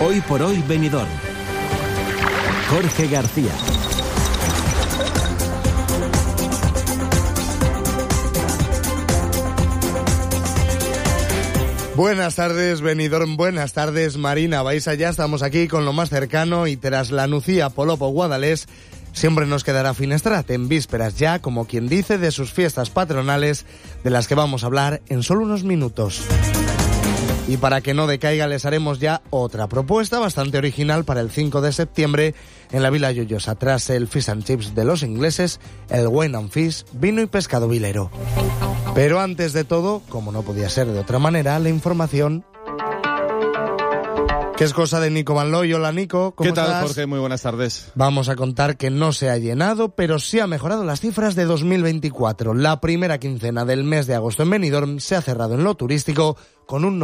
Hoy por hoy Benidorm. Jorge García. Buenas tardes, Benidorm, buenas tardes, Marina Baixa. Ya estamos aquí con lo más cercano y tras la Nucía Polopo Guadalés, siempre nos quedará Finestrat en vísperas ya, como quien dice, de sus fiestas patronales, de las que vamos a hablar en solo unos minutos. Y para que no decaiga, les haremos ya otra propuesta bastante original para el 5 de septiembre en la Vila Lloyosa. Tras el Fish and Chips de los ingleses, el Wine and Fish, vino y pescado vilero. Pero antes de todo, como no podía ser de otra manera, la información, que es cosa de Nico Manloy. Hola, Nico, ¿cómo estás? ¿Qué tal, Jorge? Muy buenas tardes. Vamos a contar que no se ha llenado, pero sí ha mejorado las cifras de 2024. La primera quincena del mes de agosto en Benidorm se ha cerrado en lo turístico con un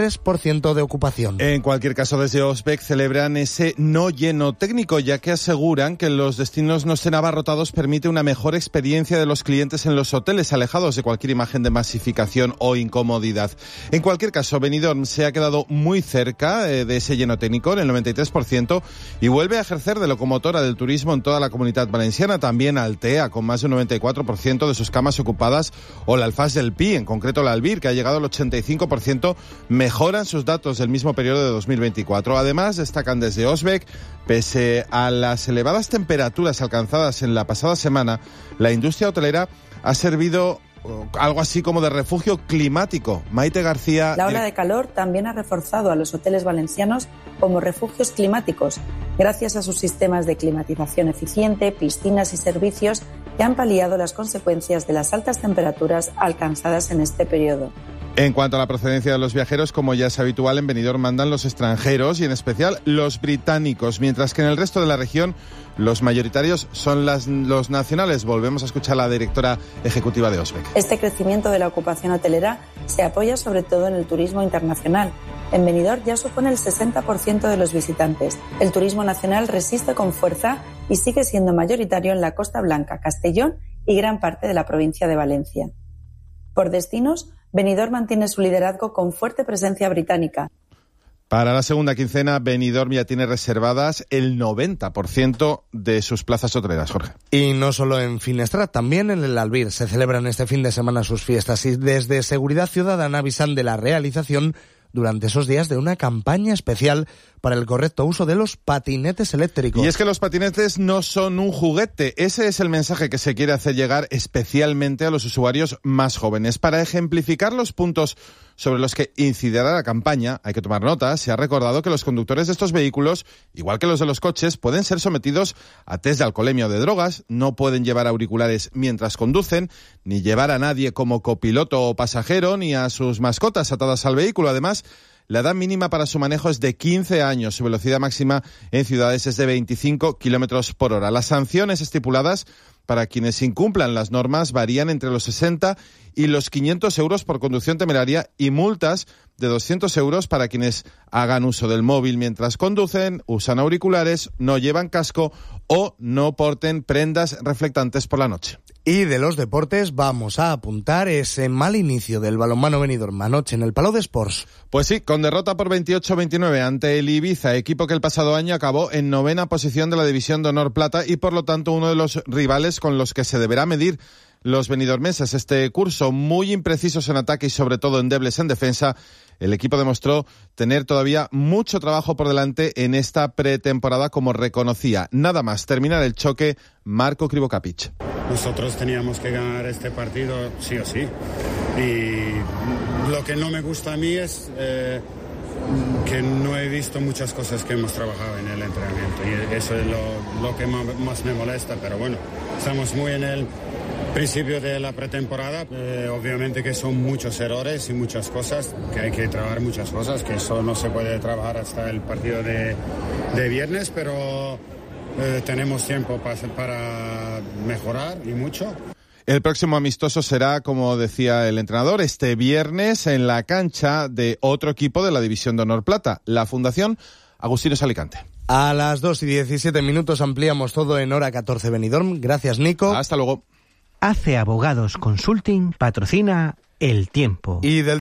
93% de ocupación. En cualquier caso, desde Osbeck celebran ese no lleno técnico, ya que aseguran que los destinos no estén abarrotados permite una mejor experiencia de los clientes en los hoteles, alejados de cualquier imagen de masificación o incomodidad. En cualquier caso, Benidorm se ha quedado muy cerca de ese lleno técnico, en el 93%, y vuelve a ejercer de locomotora del turismo en toda la Comunidad Valenciana, también Altea, con más de un 94% de sus camas ocupadas, o la Alfaz del Pi, en concreto la Albir, que ha llegado al 85%, mejoran sus datos del mismo periodo de 2024. Además, destacan desde Osbeck, pese a las elevadas temperaturas alcanzadas en la pasada semana, la industria hotelera ha servido algo así como de refugio climático. Maite García. La ola de calor también ha reforzado a los hoteles valencianos como refugios climáticos, gracias a sus sistemas de climatización eficiente, piscinas y servicios que han paliado las consecuencias de las altas temperaturas alcanzadas en este periodo. En cuanto a la procedencia de los viajeros, como ya es habitual, en Benidorm mandan los extranjeros y en especial los británicos, mientras que en el resto de la región los mayoritarios son los nacionales. Volvemos a escuchar a la directora ejecutiva de Osbeck. Este crecimiento de la ocupación hotelera se apoya sobre todo en el turismo internacional. En Benidorm ya supone el 60% de los visitantes. El turismo nacional resiste con fuerza y sigue siendo mayoritario en la Costa Blanca, Castellón y gran parte de la provincia de Valencia. Por destinos, Benidorm mantiene su liderazgo con fuerte presencia británica. Para la segunda quincena, Benidorm ya tiene reservadas el 90% de sus plazas hoteleras, Jorge. Y no solo en Finestrat, también en el Albir se celebran este fin de semana sus fiestas y desde Seguridad Ciudadana avisan de la realización durante esos días de una campaña especial para el correcto uso de los patinetes eléctricos. Y es que los patinetes no son un juguete. Ese es el mensaje que se quiere hacer llegar especialmente a los usuarios más jóvenes. Para ejemplificar los puntos sobre los que incidirá la campaña, hay que tomar nota. Se ha recordado que los conductores de estos vehículos, igual que los de los coches, pueden ser sometidos a test de alcoholemia o de drogas, no pueden llevar auriculares mientras conducen, ni llevar a nadie como copiloto o pasajero, ni a sus mascotas atadas al vehículo. Además, la edad mínima para su manejo es de 15 años. Su velocidad máxima en ciudades es de 25 kilómetros por hora. Las sanciones estipuladas para quienes incumplan las normas varían entre los 60 y los 500 euros por conducción temeraria y multas de 200 euros para quienes hagan uso del móvil mientras conducen, usan auriculares, no llevan casco o no porten prendas reflectantes por la noche. Y de los deportes vamos a apuntar ese mal inicio del balonmano Benidorm anoche en el Palau de Esports. Pues sí, con derrota por 28-29 ante el Ibiza, equipo que el pasado año acabó en 9ª posición de la División de Honor Plata y por lo tanto uno de los rivales con los que se deberá medir los benidormeses este curso. Muy imprecisos en ataque y sobre todo endebles en defensa, el equipo demostró tener todavía mucho trabajo por delante en esta pretemporada, como reconocía nada más terminar el choque Marko Krivokapic. Nosotros teníamos que ganar este partido sí o sí. Y lo que no me gusta a mí es que no he visto muchas cosas que hemos trabajado en el entrenamiento. Y eso es lo que más me molesta. Pero bueno, estamos muy en el principio de la pretemporada. Obviamente que son muchos errores y muchas cosas, que hay que trabajar muchas cosas, que eso no se puede trabajar hasta el partido de viernes, pero tenemos tiempo para mejorar y mucho. El próximo amistoso será, como decía el entrenador, este viernes en la cancha de otro equipo de la División de Honor Plata, la Fundación Agustinos Alicante. A las 2:17 ampliamos todo en Hora 14 Benidorm. Gracias, Nico. Hasta luego. ACE Abogados Consulting patrocina El Tiempo. Y del